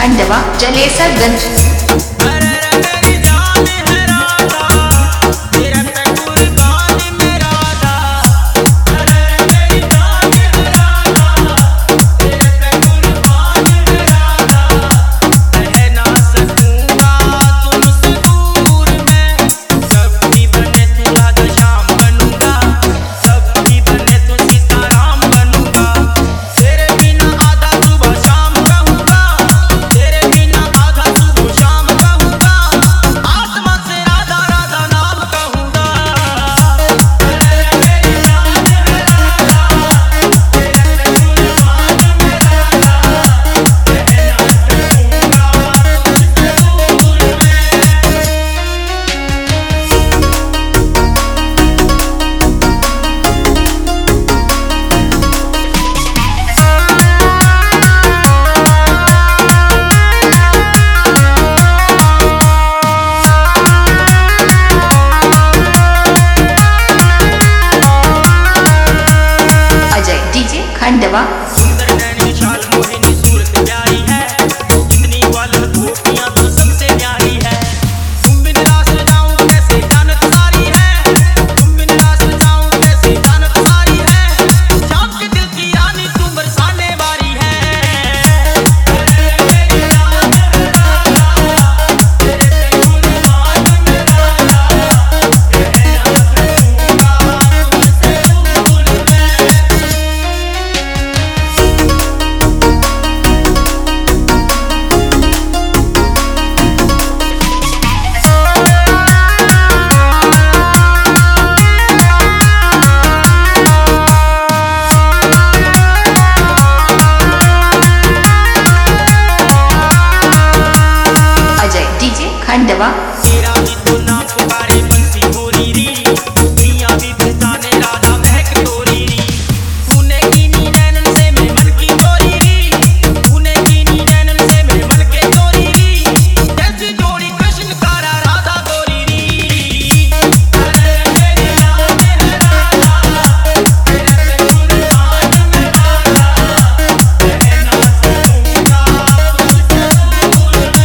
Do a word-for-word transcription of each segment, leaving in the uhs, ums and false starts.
खंडवा जलेसरगंज। खंडवा खंडवा तेरा भी तो नाम पुकारे बंसी होरी री दुनिया भी पहचाने राधा महक तोरी री तूने कीनी नैनन से मैं मन की चोरी री तूने कीनी नैनन से मैं मन के चोरी री जैसी जोड़ी कृष्ण कारा राधा तोरी री अरे मेरी जान है राधा तेरे कुर्बान में राधा रहना चाहूंगा तुझसे दूर में।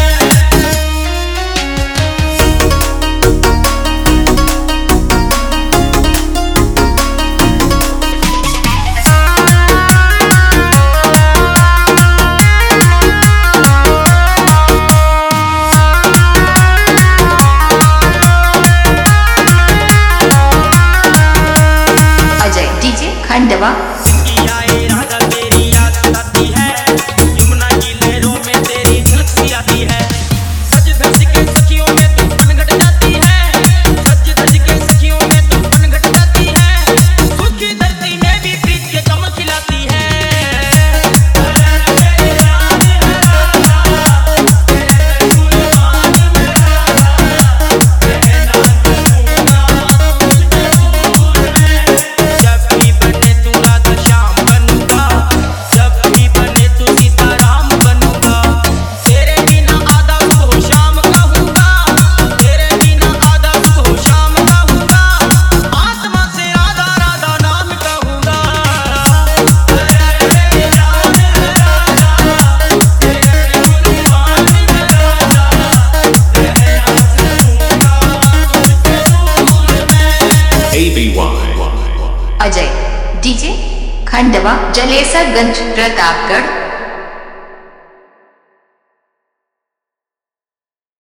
खंडवा राधा तेरी याद सताती है यमुना की लहरों में तेरी झलक सी आती है सज धज के सखियों में तू पनघट जाती है सज धज के सखियों में तू पनघट जाती है सूखी धरती में भी प्रीत के चमक खिलाती है मेरी जान है राधा तेरे कुर्बान में राधा रहना चाहूंगा तुझसे दूर में। जब भी बने तू राधा श्याम बनूंगा जब भी बने तू सीता राम बनूंगा तेरे बिना आधा सुबह शाम कहूंगा तेरे बिना आधा सुबह शाम कहूंगा आत्मा से राधा राधा नाम कहूंगा मेरी जान है राधा तेरे कुर्बान में राधा रहना चाहूंगा तुझसे दूर में। A B Y Ajay DJ Khandwa Jalesarganj Pratapgarh.